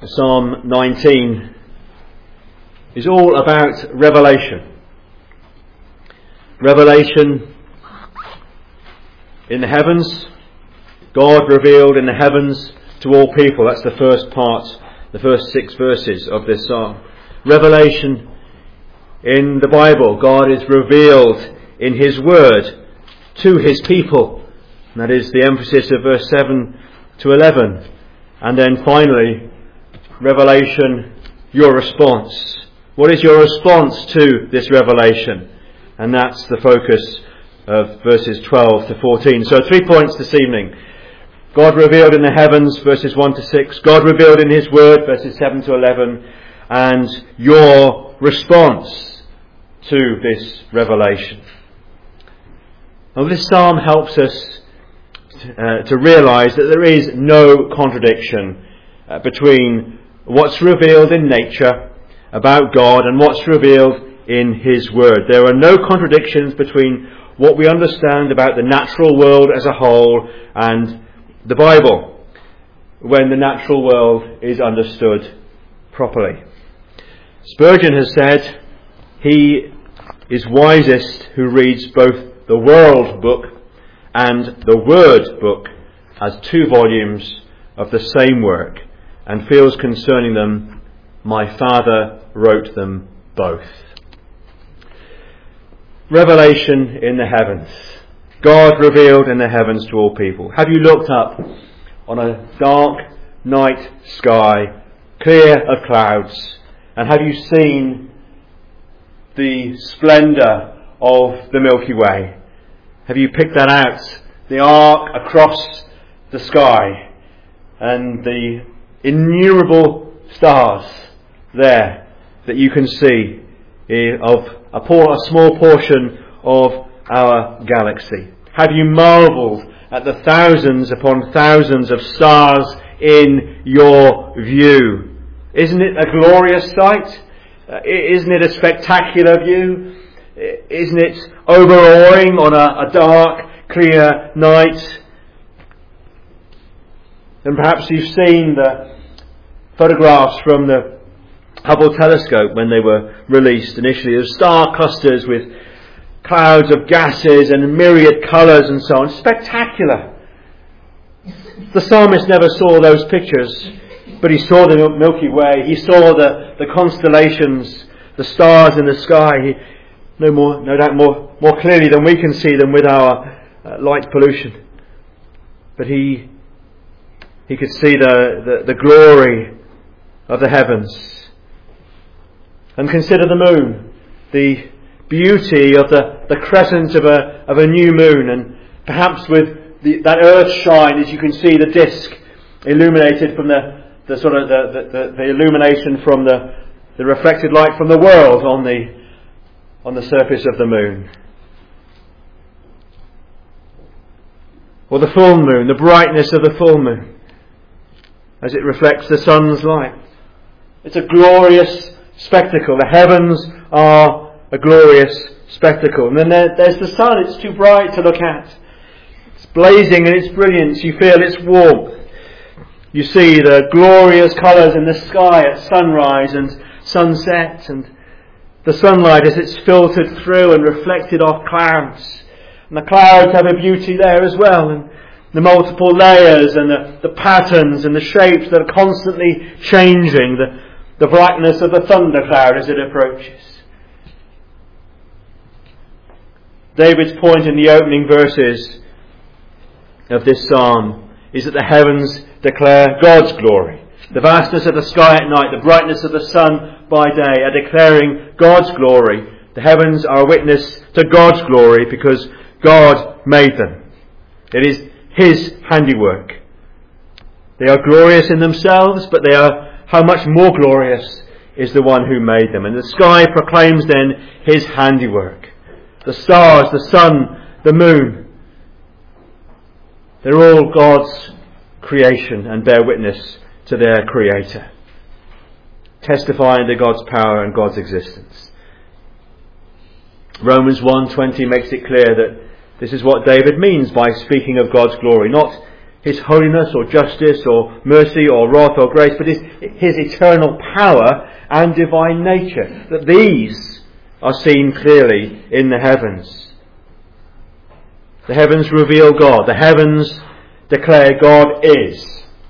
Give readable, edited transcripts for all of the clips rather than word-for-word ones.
Psalm 19 is all about revelation. Revelation in the heavens, God revealed in the heavens to all people. That's the first part, the first 6 verses of this psalm. Revelation in the Bible, God is revealed in His Word to His people. And that is the emphasis of verse 7 to 11. And then finally, revelation, your response. What is your response to this revelation? And that's the focus of verses 12 to 14. So 3 points this evening. God revealed in the heavens, verses 1 to 6. God revealed in His Word, verses 7 to 11. And your response to this revelation. Now this psalm helps us to realise that there is no contradiction between what's revealed in nature about God and what's revealed in His Word. There are no contradictions between what we understand about the natural world as a whole and the Bible, when the natural world is understood properly. Spurgeon has said, he is wisest who reads both the world book and the Word book as 2 volumes of the same work, and feels concerning them, my Father wrote them both. Revelation in the heavens. God revealed in the heavens to all people. Have you looked up on a dark night sky, clear of clouds, and have you seen the splendour of the Milky Way? Have you picked that out? The arc across the sky and the innumerable stars there that you can see of a small portion of our galaxy. Have you marvelled at the thousands upon thousands of stars in your view? Isn't it a glorious sight? Isn't it a spectacular view? Isn't it overawing on a dark, clear night? And perhaps you've seen the photographs from the Hubble telescope when they were released initially of star clusters with clouds of gases and myriad colours and so on. Spectacular. The psalmist never saw those pictures, but he saw the Milky Way. He saw the constellations, the stars in the sky. No doubt more clearly than we can see them with our light pollution. But he could see the glory of the heavens. And consider the moon, the beauty of the crescent of a new moon, and perhaps with that earth shine, as you can see the disk illuminated from the illumination from the reflected light from the world on the surface of the moon. Or the full moon, the brightness of the full moon as it reflects the sun's light. It's a glorious spectacle. The heavens are a glorious spectacle. And then there's the sun. It's too bright to look at. It's blazing in its brilliance. You feel its warmth. You see the glorious colours in the sky at sunrise and sunset, and the sunlight as it's filtered through and reflected off clouds. And the clouds have a beauty there as well, and the multiple layers and the patterns and the shapes that are constantly changing, the brightness of the thundercloud as it approaches. David's point in the opening verses of this psalm is that the heavens declare God's glory. The vastness of the sky at night, the brightness of the sun by day are declaring God's glory. The heavens are a witness to God's glory because God made them. It is His handiwork. They are glorious in themselves, but they are how much more glorious is the one who made them. And the sky proclaims then His handiwork. The stars, the sun, the moon, they're all God's creation and bear witness to their Creator, testifying to God's power and God's existence. Romans 1:20 makes it clear that this is what David means by speaking of God's glory. Not his holiness or justice or mercy or wrath or grace, but his eternal power and divine nature. That these are seen clearly in the heavens. The heavens reveal God. The heavens declare God is.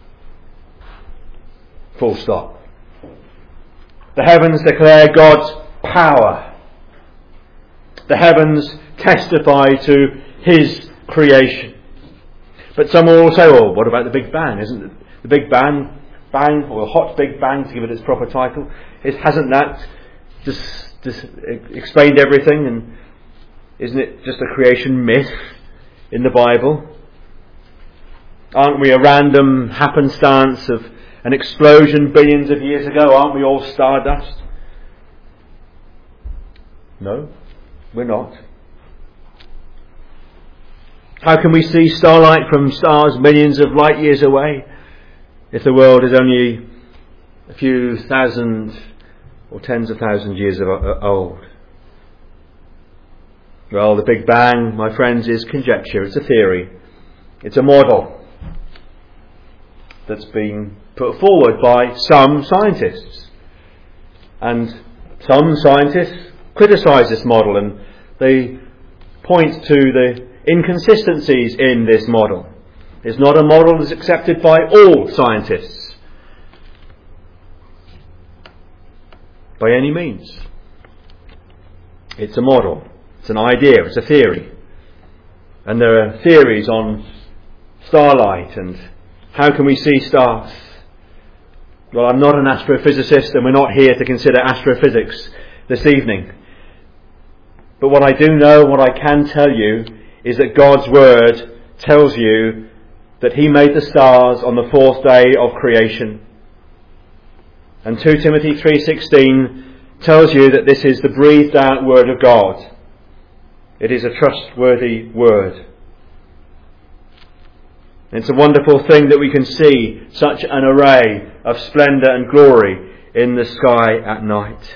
Full stop. The heavens declare God's power. The heavens testify to his creation. But some will say, oh, what about the Big Bang? Isn't it the Big Bang, or the hot Big Bang, to give it its proper title, hasn't that just explained everything? And isn't it just a creation myth in the Bible? Aren't we a random happenstance of an explosion billions of years ago? Aren't we all stardust? No, we're not. How can we see starlight from stars millions of light years away if the world is only a few thousand or tens of thousands of years old? Well, the Big Bang, my friends, is conjecture. It's a theory. It's a model that's been put forward by some scientists. And some scientists criticise this model, and they point to the inconsistencies in this model. It's not a model that's accepted by all scientists by any means. It's a model. It's an idea. It's a theory. And there are theories on starlight and how can we see stars. Well, I'm not an astrophysicist, and we're not here to consider astrophysics this evening. But what I do know, what I can tell you, is that God's Word tells you that He made the stars on the fourth day of creation. And 2 Timothy 3:16 tells you that this is the breathed out Word of God. It is a trustworthy Word. It's a wonderful thing that we can see such an array of splendour and glory in the sky at night.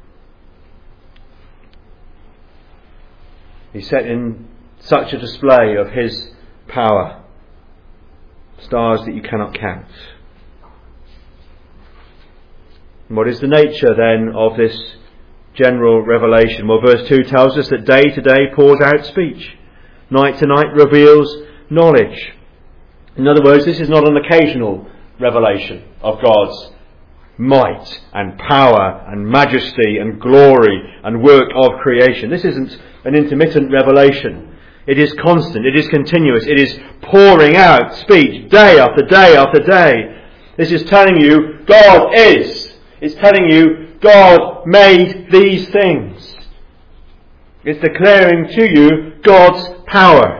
He set in such a display of His power. Stars that you cannot count. And what is the nature then of this general revelation? Well, verse 2 tells us that day to day pours out speech. Night to night reveals knowledge. In other words, this is not an occasional revelation of God's might and power and majesty and glory and work of creation. This isn't an intermittent revelation. It is constant, it is continuous, it is pouring out speech day after day after day. This is telling you God is. It's telling you God made these things. It's declaring to you God's power.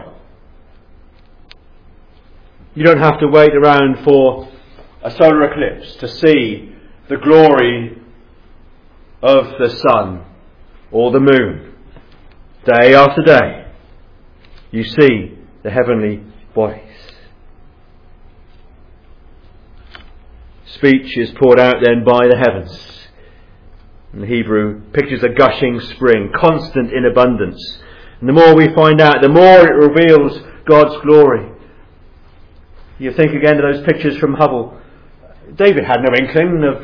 You don't have to wait around for a solar eclipse to see the glory of the sun or the moon. Day after day, you see the heavenly bodies. Speech is poured out then by the heavens. And the Hebrew pictures a gushing spring, constant in abundance. And the more we find out, the more it reveals God's glory. You think again of those pictures from Hubble. David had no inkling of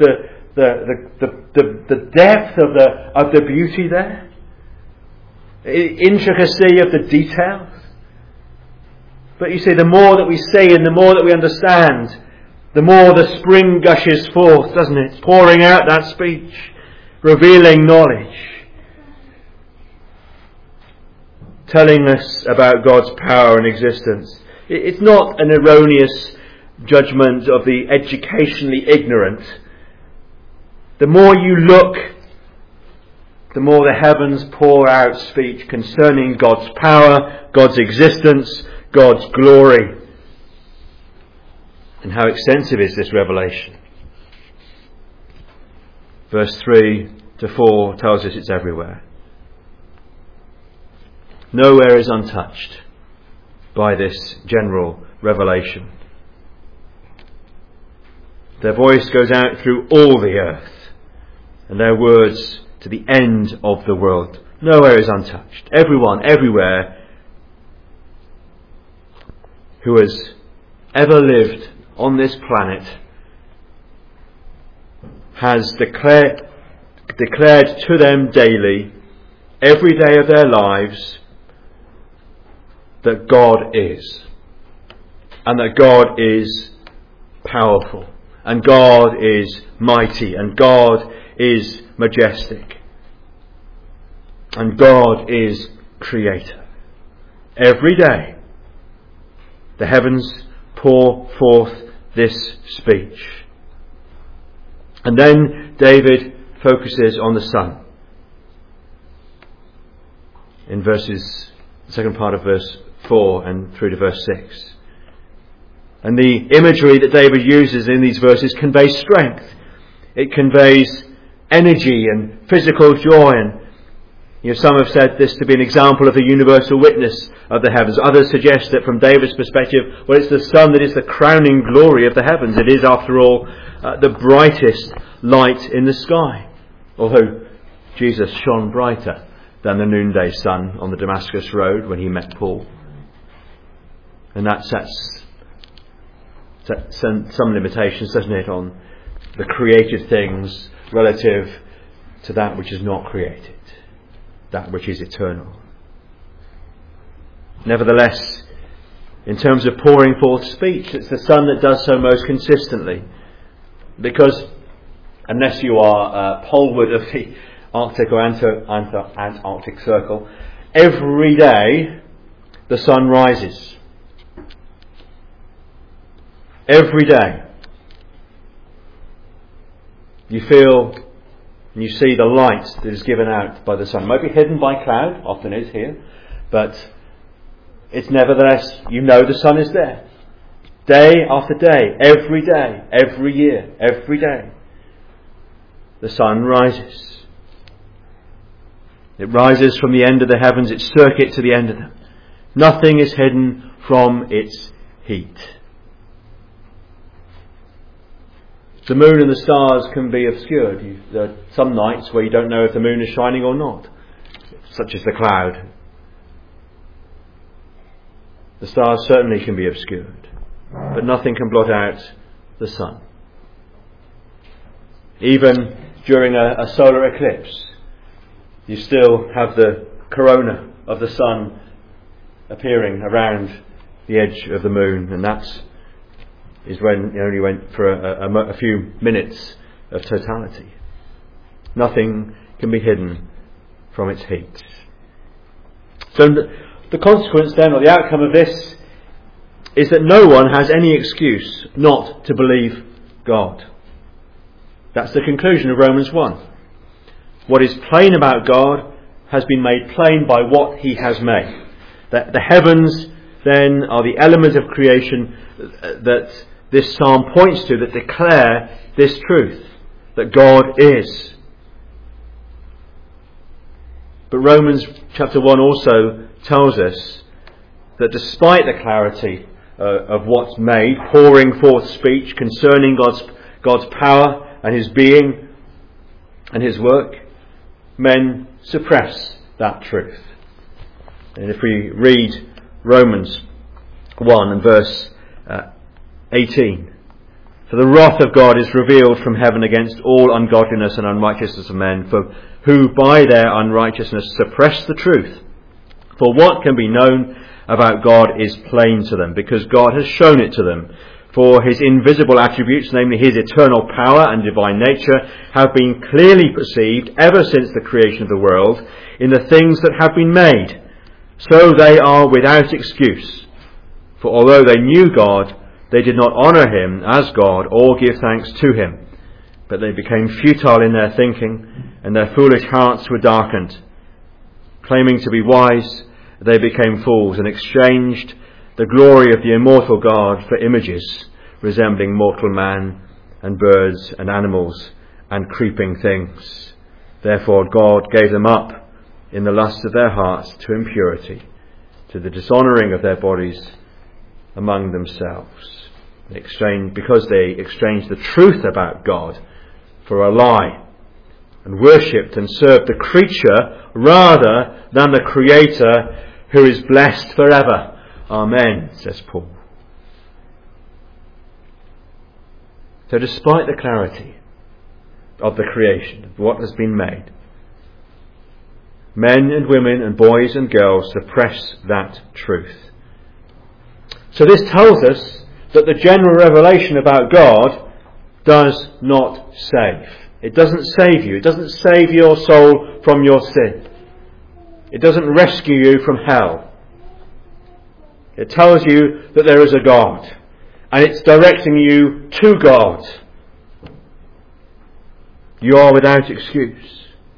the depth of the beauty there. Intricacy of the details. But you see, the more that we see and the more that we understand, the more the spring gushes forth, doesn't it? It's pouring out that speech, revealing knowledge, telling us about God's power and existence. It's not an erroneous judgment of the educationally ignorant. The more you look, the more the heavens pour out speech concerning God's power, God's existence, God's glory. And how extensive is this revelation? Verse 3 to 4 tells us it's everywhere. Nowhere is untouched by this general revelation. Their voice goes out through all the earth, and their words to the end of the world. Nowhere is untouched. Everyone, everywhere, who has ever lived on this planet has declared to them daily, every day of their lives, that God is. And that God is powerful. And God is mighty. And God is majestic. And God is creator. Every day, the heavens pour forth this speech. And then David focuses on the Son. In the second part of verse 4 and through to verse 6. And the imagery that David uses in these verses conveys strength. It conveys energy and physical joy. And some have said this to be an example of the universal witness of the heavens. Others suggest that from David's perspective, well, it's the sun that is the crowning glory of the heavens. It is, after all, the brightest light in the sky. Although Jesus shone brighter than the noonday sun on the Damascus road when he met Paul. And that sets some limitations, doesn't it, on the created things relative to that which is not created, that which is eternal. Nevertheless, in terms of pouring forth speech, it's the sun that does so most consistently. Because unless you are poleward of the Arctic or Antarctic Circle, every day the sun rises. Every day. You feel and you see the light that is given out by the sun. It might be hidden by cloud, often is here, but it's nevertheless, the sun is there. Day after day, every year, every day. The sun rises. It rises from the end of the heavens, its circuit to the end of them. Nothing is hidden from its heat. The moon and the stars can be obscured. There are some nights where you don't know if the moon is shining or not, such as the cloud. The stars certainly can be obscured, but nothing can blot out the sun. Even during a solar eclipse, you still have the corona of the sun appearing around the edge of the moon, and that is when it only went for a few minutes of totality. Nothing can be hidden from its heat. So the consequence then, or the outcome of this, is that no one has any excuse not to believe God. That's the conclusion of Romans 1. What is plain about God has been made plain by what he has made. That the heavens then are the element of creation that this psalm points to, that declare this truth, that God is. But Romans chapter 1 also tells us that despite the clarity of what's made, pouring forth speech concerning God's power and his being and his work, men suppress that truth. And if we read Romans 1 and verse 18, for the wrath of God is revealed from heaven against all ungodliness and unrighteousness of men, for who by their unrighteousness suppress the truth. For what can be known about God is plain to them, because God has shown it to them. For his invisible attributes, namely his eternal power and divine nature, have been clearly perceived ever since the creation of the world in the things that have been made. So they are without excuse. For although they knew God, they did not honour him as God or give thanks to him. But they became futile in their thinking, and their foolish hearts were darkened. Claiming to be wise, they became fools and exchanged the glory of the immortal God for images resembling mortal man and birds and animals and creeping things. Therefore God gave them up in the lust of their hearts to impurity, to the dishonouring of their bodies among themselves. Because they exchanged the truth about God for a lie, and worshipped and served the creature rather than the Creator, who is blessed forever. Amen, says Paul. So despite the clarity of the creation, of what has been made, men and women and boys and girls suppress that truth. So this tells us that the general revelation about God does not save. It doesn't save you. It doesn't save your soul from your sin. It doesn't rescue you from hell. It tells you that there is a God, and it's directing you to God. You are without excuse.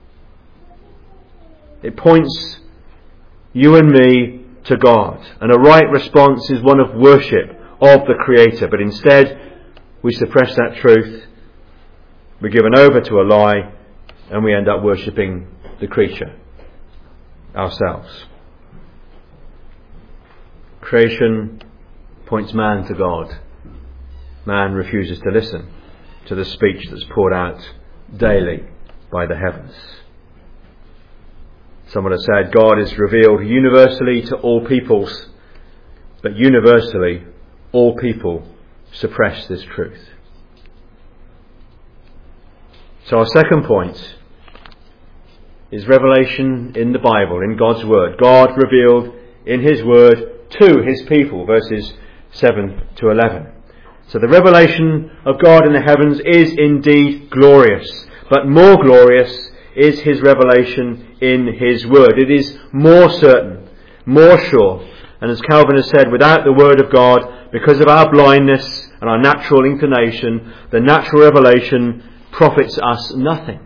It points you and me to God, and a right response is one of worship of the Creator, but instead we suppress that truth, we're given over to a lie, and we end up worshipping the creature ourselves. Creation points man to God. Man refuses to listen to the speech that's poured out daily by the heavens. Someone has said God is revealed universally to all peoples, but universally all people suppress this truth. So our second point is revelation in the Bible, in God's Word. God revealed in His Word to His people, verses 7 to 11. So the revelation of God in the heavens is indeed glorious, but more glorious is His revelation in His Word. It is more certain, more sure. And as Calvin has said, without the Word of God, because of our blindness and our natural inclination, the natural revelation profits us nothing.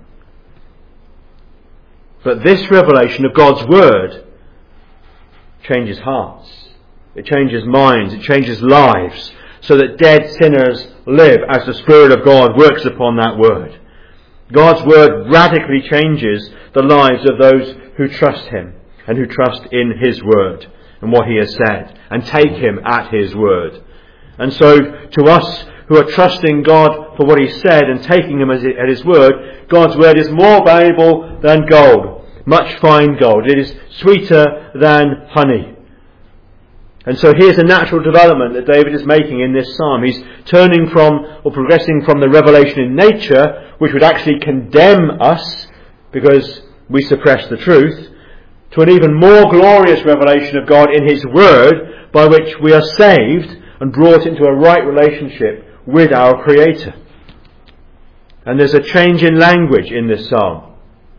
But this revelation of God's Word changes hearts. It changes minds. It changes lives, so that dead sinners live as the Spirit of God works upon that Word. God's Word radically changes the lives of those who trust Him and who trust in His Word and what He has said and take Him at His Word. And so to us who are trusting God for what He said and taking Him at His Word, God's Word is more valuable than gold, much fine gold. It is sweeter than honey. And so here's a natural development that David is making in this psalm. He's turning from, or progressing from, the revelation in nature, which would actually condemn us because we suppress the truth, to an even more glorious revelation of God in His Word, by which we are saved and brought into a right relationship with our Creator. And there's a change in language in this psalm.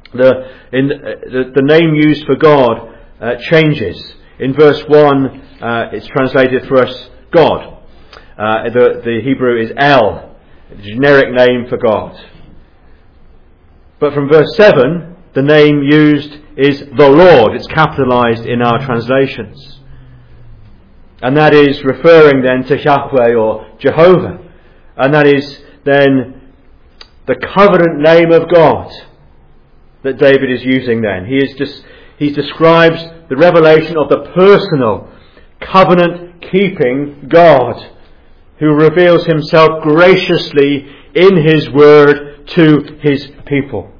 The name used for God changes. In verse 1, it's translated for us God. The Hebrew is El, the generic name for God. But from verse 7, the name used is the Lord. It's capitalized in our translations. And that is referring then to Yahweh or Jehovah. And that is then the covenant name of God that David is using then. He describes the revelation of the personal, covenant-keeping God who reveals Himself graciously in His Word to His people.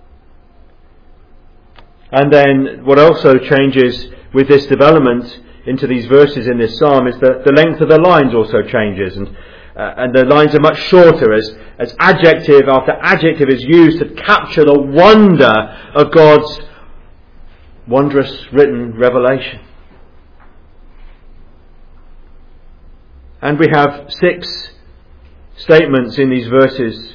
And then what also changes with this development into these verses in this psalm is that the length of the lines also changes, and the lines are much shorter as adjective after adjective is used to capture the wonder of God's wondrous written revelation. And we have 6 statements in these verses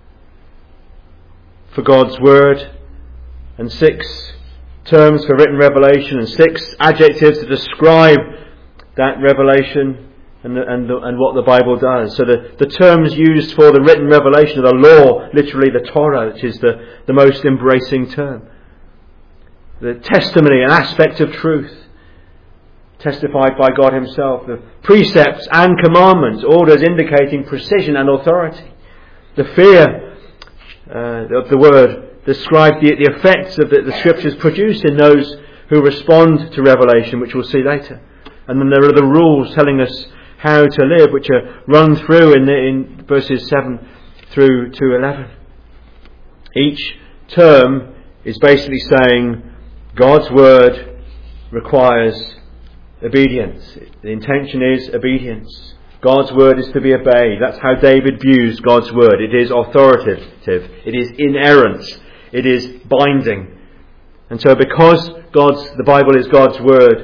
for God's Word, and 6 terms for written revelation, and 6 adjectives to describe that revelation and what the Bible does. So the terms used for the written revelation of the law, literally the Torah, which is the most embracing term. The testimony, an aspect of truth, testified by God Himself. The precepts and commandments, orders indicating precision and authority. The fear of the Word describe the effects of the Scriptures produce in those who respond to revelation, which we'll see later. And then there are the rules telling us how to live, which are run through in verses 7 through to 11. Each term is basically saying God's Word requires obedience. The intention is obedience. God's word is to be obeyed. That's how David views God's word. It is authoritative. It is inerrant. It is binding. And so because the Bible is God's word,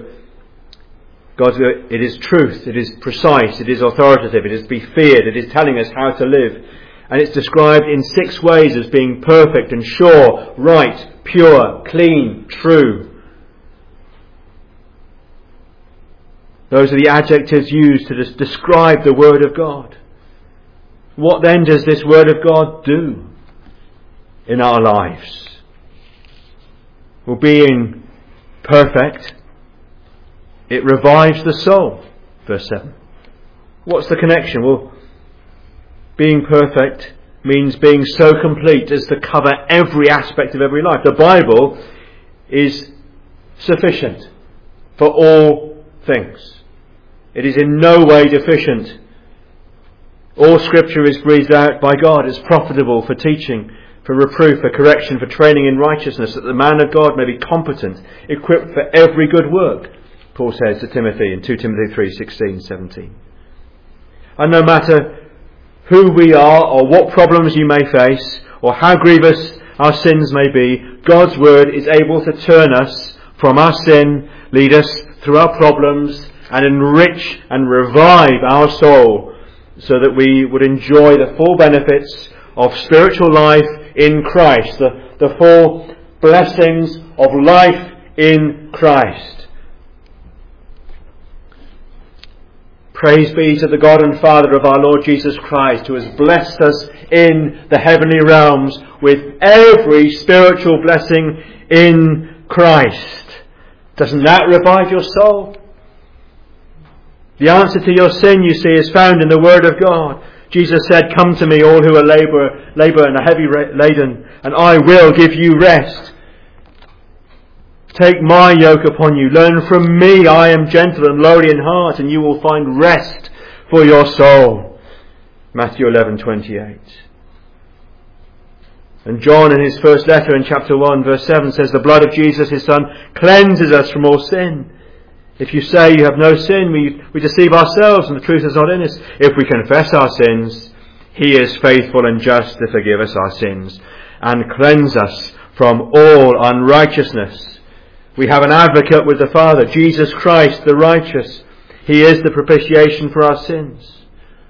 it is truth, it is precise, it is authoritative, it is to be feared, it is telling us how to live. And it's described in 6 ways as being perfect and sure, right, pure, clean, true. Those are the adjectives used to describe the Word of God. What then does this Word of God do in our lives? Well, being perfect, it revives the soul. Verse 7. What's the connection? Well, being perfect means being so complete as to cover every aspect of every life. The Bible is sufficient for all things. It is in no way deficient. All Scripture is breathed out by God. It's profitable for teaching, for reproof, for correction, for training in righteousness, that the man of God may be competent, equipped for every good work, Paul says to Timothy in 2 Timothy 3:16-17. And no matter who we are or what problems you may face or how grievous our sins may be, God's Word is able to turn us from our sin, lead us through our problems, and enrich and revive our soul so that we would enjoy the full benefits of spiritual life in Christ, the full blessings of life in Christ. Praise be to the God and Father of our Lord Jesus Christ, who has blessed us in the heavenly realms with every spiritual blessing in Christ. Doesn't that revive your soul? The answer to your sin, you see, is found in the Word of God. Jesus said, "Come to me, all who are labor and are heavy laden, and I will give you rest. Take my yoke upon you. Learn from me. I am gentle and lowly in heart, and you will find rest for your soul." Matthew 11:28. And John, in his first letter in chapter 1, verse 7, says, "The blood of Jesus, his Son, cleanses us from all sin. If you say you have no sin, we deceive ourselves and the truth is not in us. If we confess our sins, he is faithful and just to forgive us our sins and cleanse us from all unrighteousness." We have an advocate with the Father, Jesus Christ the righteous. He is the propitiation for our sins.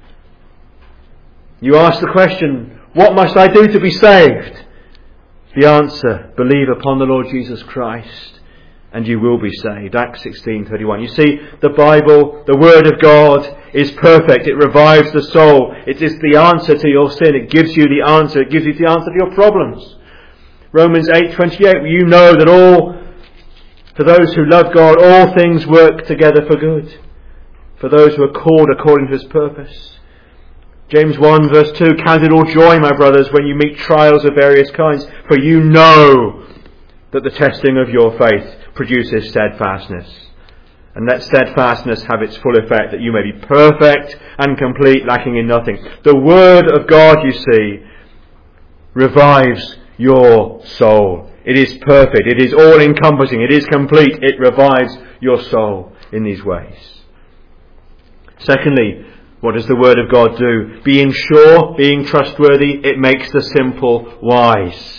You ask the question, what must I do to be saved? The answer, believe upon the Lord Jesus Christ, and you will be saved. Acts 16:31. You see, the Bible, the Word of God, is perfect. It revives the soul. It is the answer to your sin. It gives you the answer. It gives you the answer to your problems. Romans 8:28. You know that for those who love God, all things work together for good, for those who are called according to his purpose. James 1 verse 2. Count it all joy, my brothers, when you meet trials of various kinds, for you know that the testing of your faith produces steadfastness. And let steadfastness have its full effect, that you may be perfect and complete, lacking in nothing. The Word of God, you see, revives your soul. It is perfect. It is all-encompassing. It is complete. It revives your soul in these ways. Secondly, what does the Word of God do? Being sure, being trustworthy, it makes the simple wise.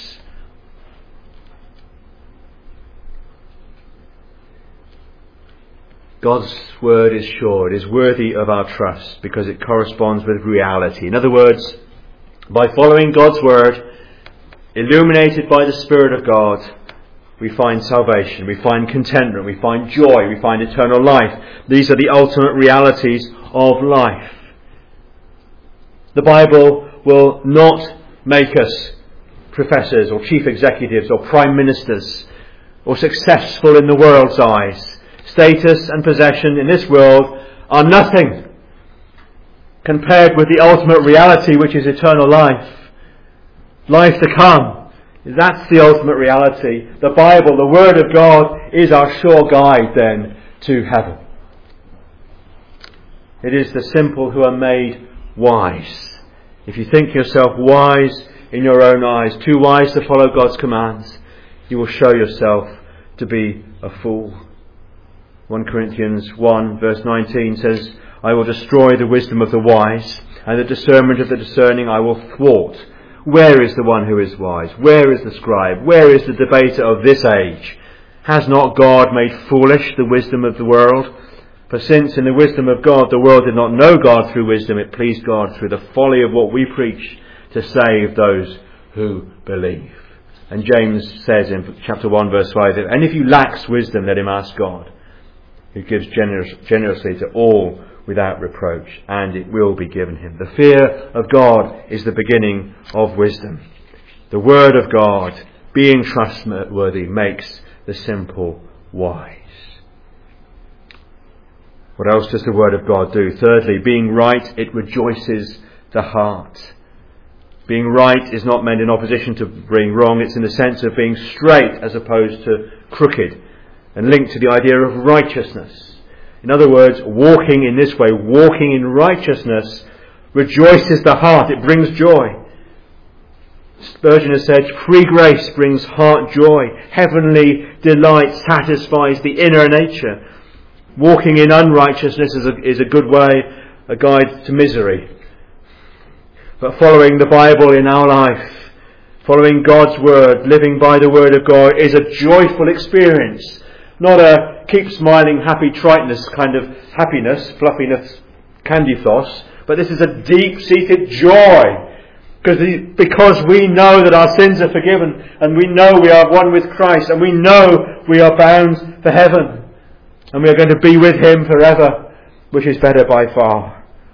God's Word is sure. It is worthy of our trust because it corresponds with reality. In other words, by following God's Word, illuminated by the Spirit of God, we find salvation, we find contentment, we find joy, we find eternal life. These are the ultimate realities of life. The Bible will not make us professors or chief executives or prime ministers or successful in the world's eyes. Status and possession in this world are nothing compared with the ultimate reality, which is eternal life. Life to come. That's the ultimate reality. The Bible, the Word of God, is our sure guide then to heaven. It is the simple who are made wise. If you think yourself wise in your own eyes, too wise to follow God's commands, you will show yourself to be a fool. 1 Corinthians 1 verse 19 says, I will destroy the wisdom of the wise, and the discernment of the discerning I will thwart. Where is the one who is wise? Where is the scribe? Where is the debater of this age? Has not God made foolish the wisdom of the world? For since in the wisdom of God the world did not know God through wisdom, it pleased God through the folly of what we preach to save those who believe. And James says in chapter 1 verse 5, if any of you lacks wisdom, let him ask God, who gives generously to all without reproach, and it will be given him. The fear of God is the beginning of wisdom. The word of God, being trustworthy, makes the simple wise. What else does the word of God do? Thirdly, being right, it rejoices the heart. Being right is not meant in opposition to being wrong. It's in the sense of being straight as opposed to crooked, and linked to the idea of righteousness. In other words, walking in this way, walking in righteousness, rejoices the heart. It brings joy. Spurgeon has said, free grace brings heart joy. Heavenly delight satisfies the inner nature. Walking in unrighteousness is a good way, a guide to misery. But following the Bible in our life, following God's word, living by the word of God, is a joyful experience. Not a keep smiling, happy triteness kind of happiness, fluffiness, candy floss, but this is a deep-seated joy. Because we know that our sins are forgiven, and we know we are one with Christ, and we know we are bound for heaven, and we are going to be with him forever, which is better by far.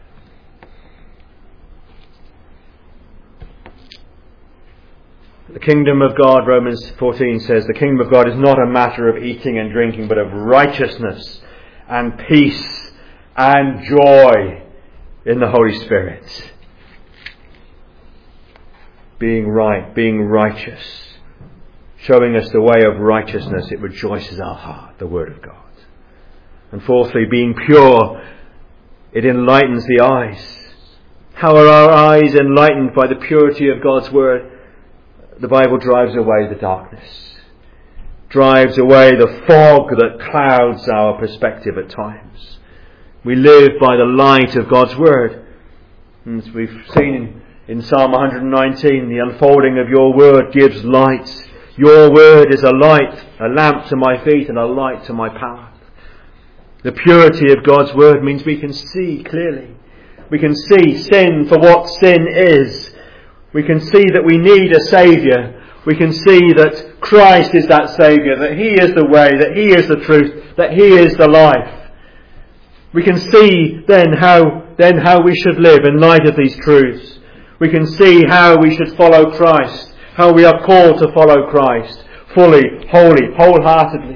The kingdom of God, Romans 14 says, the kingdom of God is not a matter of eating and drinking, but of righteousness and peace and joy in the Holy Spirit. Being right, being righteous, showing us the way of righteousness, it rejoices our heart, the word of God. And fourthly, being pure, it enlightens the eyes. How are our eyes enlightened? By the purity of God's word. The Bible drives away the darkness, drives away the fog that clouds our perspective at times. We live by the light of God's word. And as we've seen in Psalm 119, the unfolding of your word gives light. Your word is a light, a lamp to my feet and a light to my path. The purity of God's word means we can see clearly. We can see sin for what sin is. We can see that we need a Saviour. We can see that Christ is that Saviour, that he is the way, that he is the truth, that he is the life. We can see then how we should live in light of these truths. We can see how we should follow Christ, how we are called to follow Christ, fully, wholly, wholeheartedly.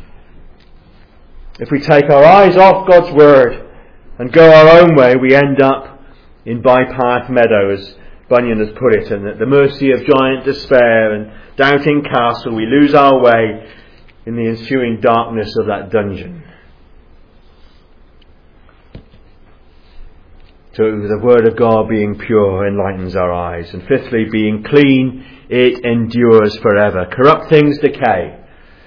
If we take our eyes off God's word and go our own way, we end up in bypath meadows, Bunyan has put it, and at the mercy of giant despair and doubting castle, we lose our way in the ensuing darkness of that dungeon. So the word of God, being pure, enlightens our eyes. And fifthly, being clean, it endures forever. Corrupt things decay.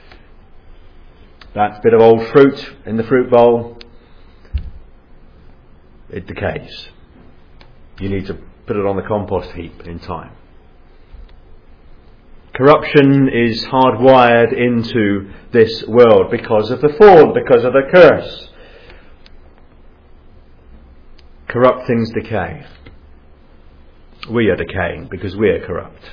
That bit of old fruit in the fruit bowl, it decays. You need to put it on the compost heap in time. Corruption is hardwired into this world because of the fall, because of the curse. Corrupt things decay. We are decaying because we are corrupt.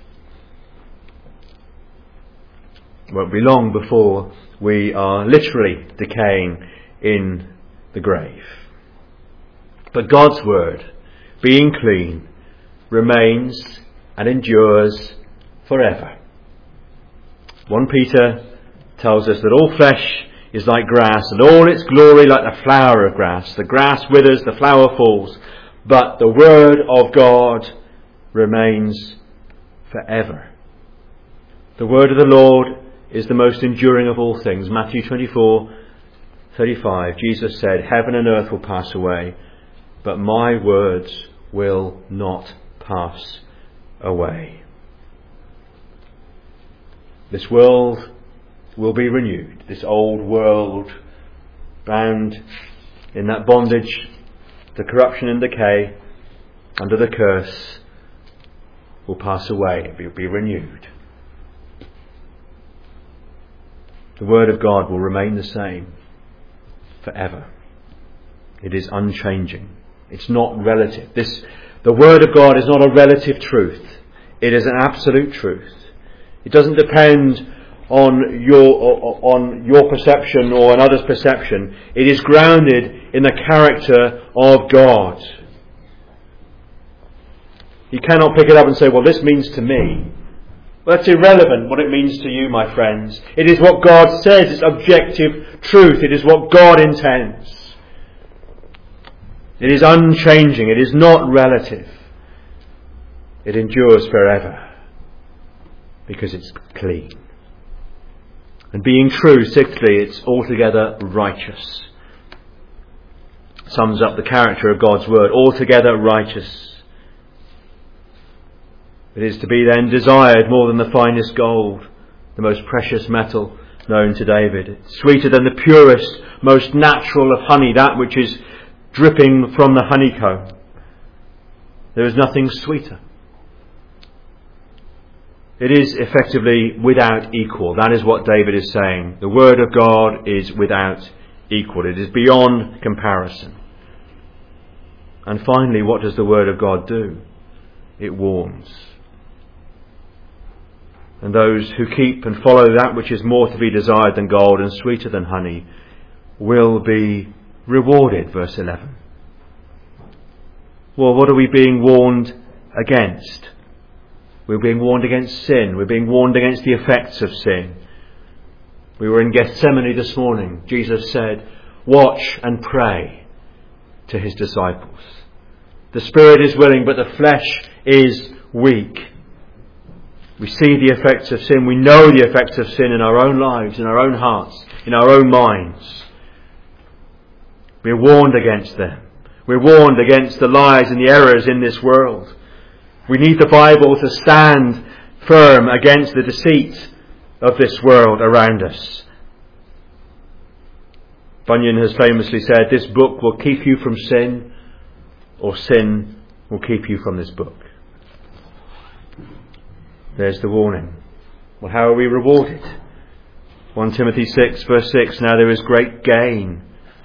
It won't be long before we are literally decaying in the grave. But God's word, being clean, remains and endures forever. 1 Peter tells us that all flesh is like grass, and all its glory like the flower of grass. The grass withers, the flower falls, but the word of God remains forever. The word of the Lord is the most enduring of all things. Matthew 24:35, Jesus said, heaven and earth will pass away, but my words will not pass away. This world will be renewed. This old world, bound in that bondage to corruption and decay, under the curse, will pass away. It will be renewed. The Word of God will remain the same forever. It is unchanging. It's not relative. The Word of God is not a relative truth. It is an absolute truth. It doesn't depend on your perception or another's perception. It is grounded in the character of God. You cannot pick it up and say, well, this means to me. Well, that's irrelevant what it means to you, my friends. It is what God says. It's objective truth. It is what God intends. It is unchanging. It is not relative. It endures forever because it's clean. And being true, sixthly, it's altogether righteous. Sums up the character of God's Word. Altogether righteous. It is to be then desired more than the finest gold, the most precious metal known to David. It's sweeter than the purest, most natural of honey, that which is dripping from the honeycomb. There is nothing sweeter. It is effectively without equal. That is what David is saying. The Word of God is without equal. It is beyond comparison. And finally, what does the Word of God do? It warns. And those who keep and follow that which is more to be desired than gold and sweeter than honey will be rewarded. Verse 11. Well, what are we being warned against? We're being warned against sin. We're being warned against the effects of sin. We were in Gethsemane this morning. Jesus said, watch and pray to his disciples. The spirit is willing, but the flesh is weak. We see the effects of sin. We know the effects of sin in our own lives, in our own hearts, in our own minds. We're warned against them. We're warned against the lies and the errors in this world. We need the Bible to stand firm against the deceit of this world around us. Bunyan has famously said, this book will keep you from sin, or sin will keep you from this book. There's the warning. Well, how are we rewarded? 1 Timothy 6 verse 6, now there is great gain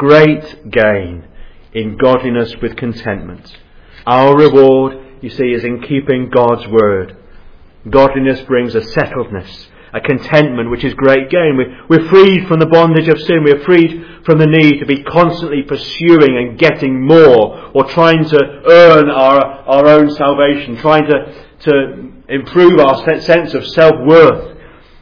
in godliness with contentment. Our reward, you see, is in keeping God's word. Godliness brings a settledness, a contentment, which is great gain. We're freed from the bondage of sin. We're freed from the need to be constantly pursuing and getting more, or trying to earn our own salvation, trying to improve our sense of self-worth.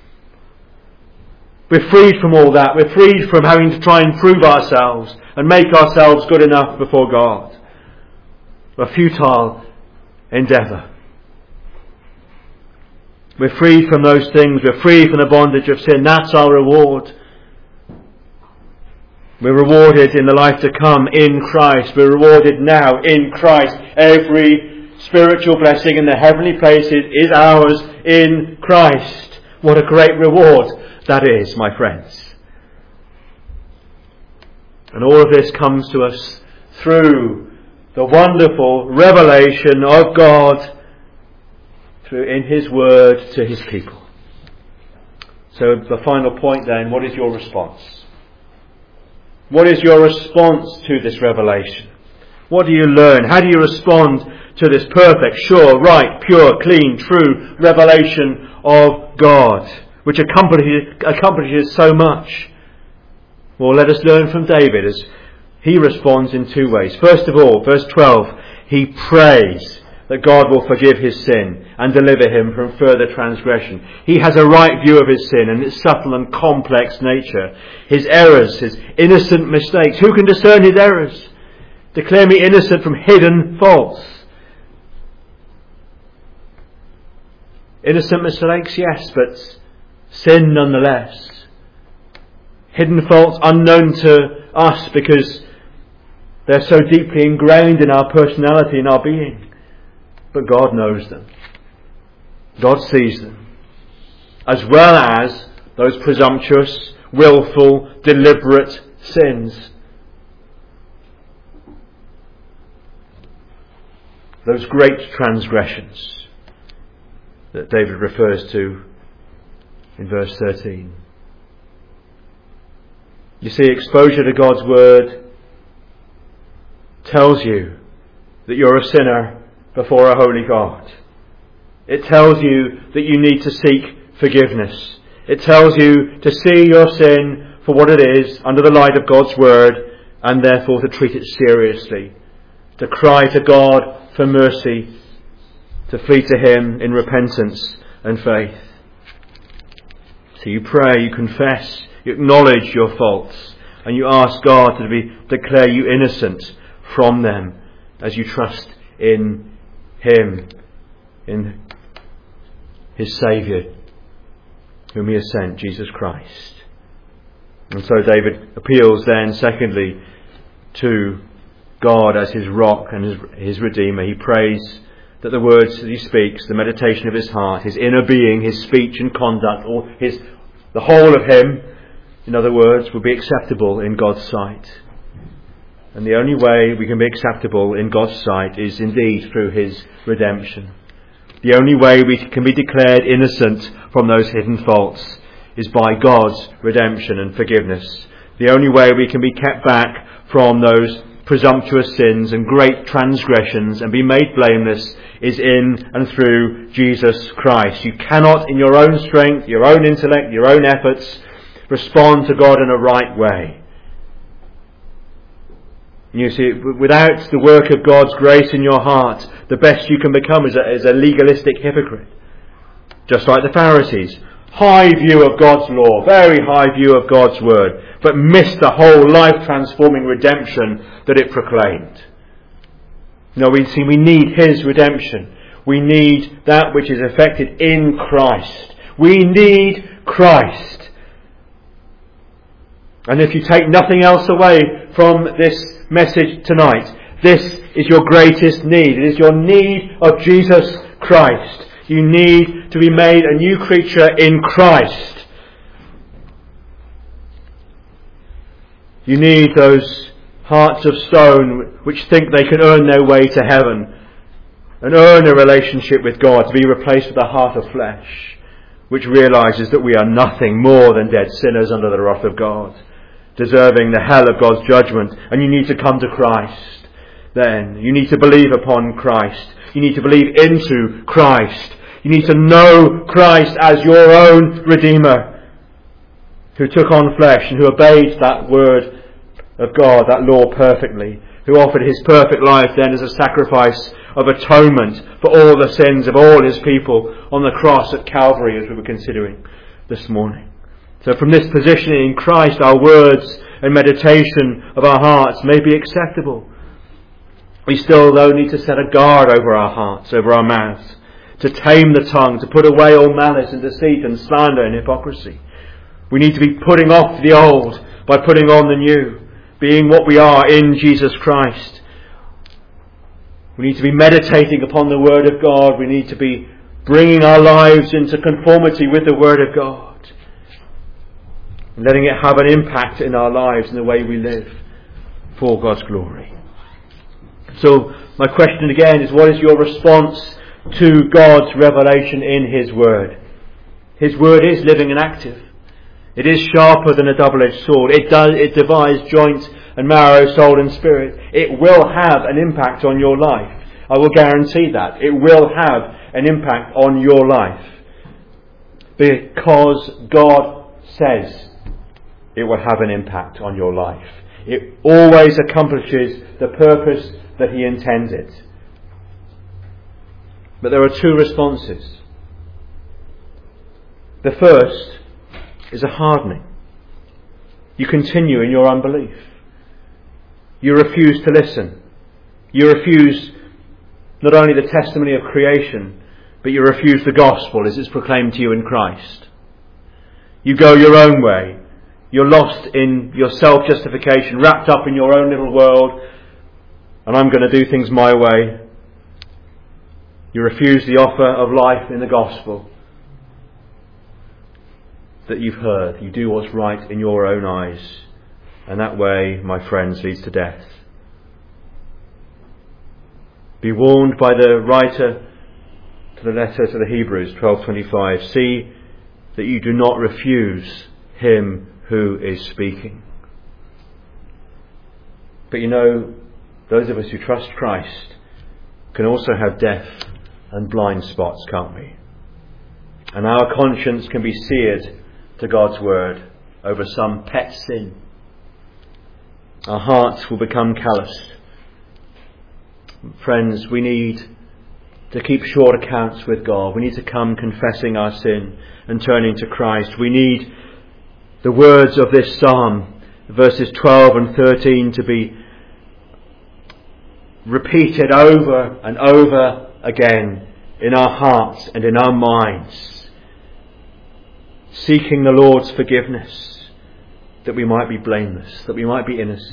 We're freed from all that. We're freed from having to try and prove ourselves and make ourselves good enough before God. A futile endeavour. We're freed from those things. We're freed from the bondage of sin. That's our reward. We're rewarded in the life to come in Christ. We're rewarded now in Christ. Every spiritual blessing in the heavenly places is ours in Christ. What a great reward that is, my friends. And all of this comes to us through the wonderful revelation of God in His Word to His people. So the final point then, what is your response? What is your response to this revelation? What do you learn? How do you respond to this perfect, sure, right, pure, clean, true revelation of God, which accomplishes so much? Well, let us learn from David as he responds in two ways. First of all, verse 12, he prays that God will forgive his sin and deliver him from further transgression. He has a right view of his sin and its subtle and complex nature. His errors, his innocent mistakes. Who can discern his errors? Declare me innocent from hidden faults. Innocent mistakes, yes, but sin nonetheless. Hidden faults unknown to us because they're so deeply ingrained in our personality and our being. But God knows them. God sees them. As well as those presumptuous, willful, deliberate sins. those great transgressions that David refers to in verse 13. You see, exposure to God's Word tells you that you're a sinner before a holy God. It tells you that you need to seek forgiveness. It tells you to see your sin for what it is under the light of God's Word, and therefore to treat it seriously, to cry to God for mercy, to flee to Him in repentance and faith. So you pray, you confess, you acknowledge your faults, and you ask God to declare you innocent from them as you trust in Him, in His Saviour, whom He has sent, Jesus Christ. And so David appeals then, secondly, to God as his rock and his Redeemer. He prays that the words that he speaks, the meditation of his heart, his inner being, his speech and conduct, or the whole of him, in other words, will be acceptable in God's sight. And the only way we can be acceptable in God's sight is indeed through his redemption. The only way we can be declared innocent from those hidden faults is by God's redemption and forgiveness. The only way we can be kept back from those presumptuous sins and great transgressions and be made blameless is in and through Jesus Christ. You cannot, in your own strength, your own intellect, your own efforts, respond to God in a right way. You see, without the work of God's grace in your heart, the best you can become is a legalistic hypocrite. Just like the Pharisees. High view of God's law, very high view of God's word, but missed the whole life-transforming redemption that it proclaimed. No, we need His redemption. We need that which is effected in Christ. We need Christ. And if you take nothing else away from this message tonight, this is your greatest need. It is your need of Jesus Christ. You need to be made a new creature in Christ. You need those hearts of stone which think they can earn their way to heaven and earn a relationship with God to be replaced with a heart of flesh which realises that we are nothing more than dead sinners under the wrath of God, deserving the hell of God's judgment. And you need to come to Christ then. You need to believe upon Christ. You need to believe into Christ. You need to know Christ as your own Redeemer, who took on flesh and who obeyed that word of God, that law perfectly, who offered his perfect life then as a sacrifice of atonement for all the sins of all his people on the cross at Calvary, as we were considering this morning. So from this position in Christ, our words and meditation of our hearts may be acceptable. We still, though, need to set a guard over our hearts, over our mouths, to tame the tongue, to put away all malice and deceit and slander and hypocrisy. We need to be putting off the old by putting on the new, being what we are in Jesus Christ. We need to be meditating upon the Word of God. We need to be bringing our lives into conformity with the Word of God, and letting it have an impact in our lives and the way we live for God's glory. So my question again is, what is your response to God's revelation in His Word? His Word is living and active. It is sharper than a double-edged sword. It divides joint and marrow, soul and spirit. It will have an impact on your life. I will guarantee that. It will have an impact on your life. Because God says it will have an impact on your life. It always accomplishes the purpose that He intends it. But there are two responses. The first is a hardening. You continue in your unbelief. You refuse to listen. You refuse not only the testimony of creation, but you refuse the gospel as it's proclaimed to you in Christ. You go your own way. You're lost in your self-justification, wrapped up in your own little world, and I'm going to do things my way. You refuse the offer of life in the gospel that you've heard. You do what's right in your own eyes. And that way, my friends, leads to death. Be warned by the writer to the letter to the Hebrews, 12:25. See that you do not refuse him who is speaking. But you know, those of us who trust Christ can also have deaf and blind spots, can't we? And our conscience can be seared to God's word over some pet sin. Our hearts will become calloused. Friends, we need to keep short accounts with God. We need to come confessing our sin and turning to Christ. We need the words of this psalm, verses 12 and 13, to be repeated over and over again in our hearts and in our minds, seeking the Lord's forgiveness, that we might be blameless, that we might be innocent.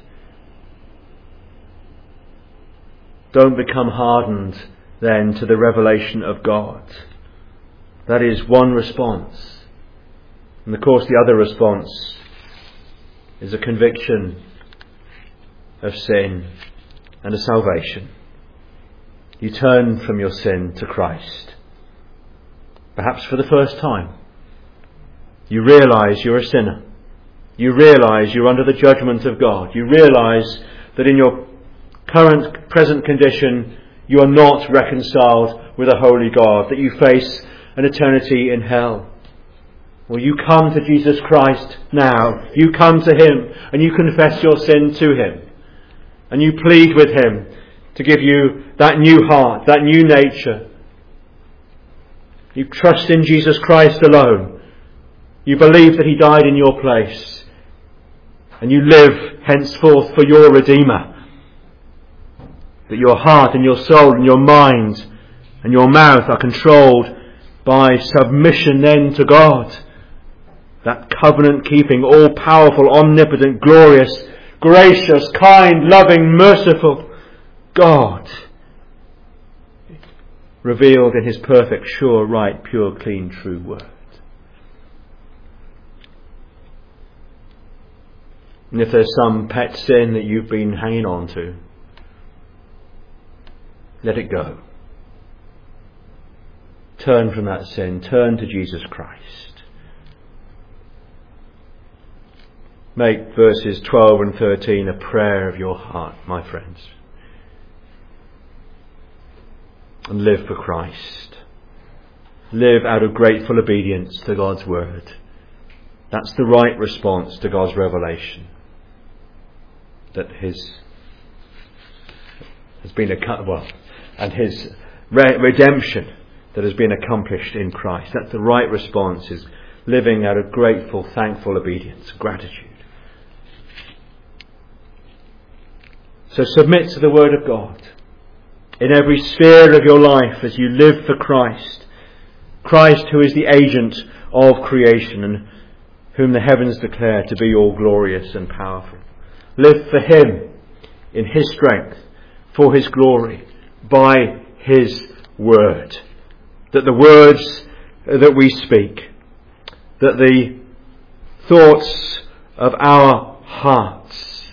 Don't become hardened then to the revelation of God. That is one response. And of course the other response is a conviction of sin and a salvation. You turn from your sin to Christ. Perhaps for the first time. You realise you're a sinner. You realise you're under the judgment of God. You realise that in your present condition you are not reconciled with a holy God, that you face an eternity in hell. Well, you come to Jesus Christ now. You come to him and you confess your sin to him. And you plead with him to give you that new heart, that new nature. You trust in Jesus Christ alone. You believe that he died in your place. And you live henceforth for your Redeemer. That your heart and your soul and your mind and your mouth are controlled by submission then to God. That covenant-keeping, all-powerful, omnipotent, glorious, gracious, kind, loving, merciful God, revealed in his perfect, sure, right, pure, clean, true word. And if there's some pet sin that you've been hanging on to, let it go. Turn from that sin. Turn to Jesus Christ. Make verses 12 and 13 a prayer of your heart, my friends. And live for Christ. Live out of grateful obedience to God's word. That's the right response to God's revelation. That his has been and his redemption that has been accomplished in Christ. That's the right response, is living out of grateful, thankful obedience, gratitude. So submit to the word of God in every sphere of your life as you live for Christ. Christ, who is the agent of creation and whom the heavens declare to be all glorious and powerful. Live for him in his strength, for his glory, by his word. That the words that we speak, that the thoughts of our hearts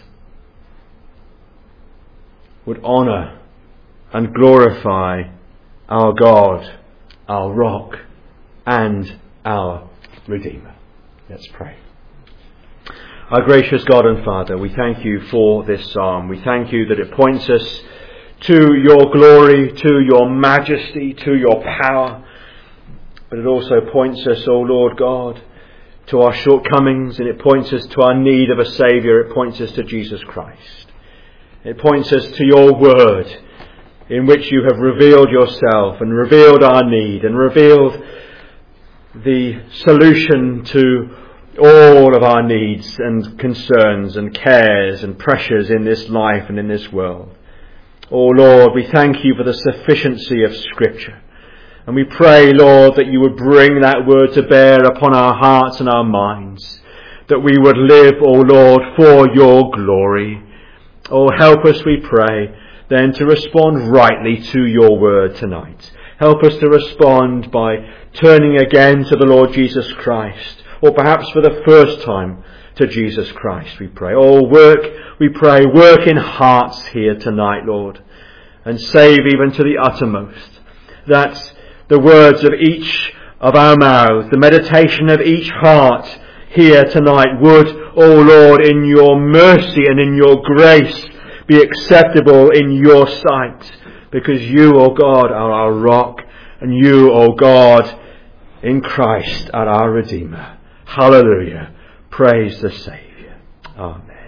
would honour and glorify our God, our rock, and our Redeemer. Let's pray. Our gracious God and Father, we thank you for this psalm. We thank you that it points us to your glory, to your majesty, to your power. But it also points us, O Lord God, to our shortcomings, and it points us to our need of a Saviour. It points us to Jesus Christ. It points us to your word, in which you have revealed yourself and revealed our need and revealed the solution to all of our needs and concerns and cares and pressures in this life and in this world. Oh Lord, we thank you for the sufficiency of Scripture. And we pray, Lord, that you would bring that word to bear upon our hearts and our minds. That we would live, O Lord, for your glory. Oh, help us, we pray, then to respond rightly to your word tonight. Help us to respond by turning again to the Lord Jesus Christ. Or perhaps for the first time to Jesus Christ, we pray. Oh, we pray, work in hearts here tonight, Lord. and save even to the uttermost. That the words of each of our mouths, the meditation of each heart here tonight would, O Lord, in your mercy and in your grace, be acceptable in your sight, because you, O God, are our rock, and you, O God, in Christ are our Redeemer. Hallelujah. Praise the Saviour. Amen.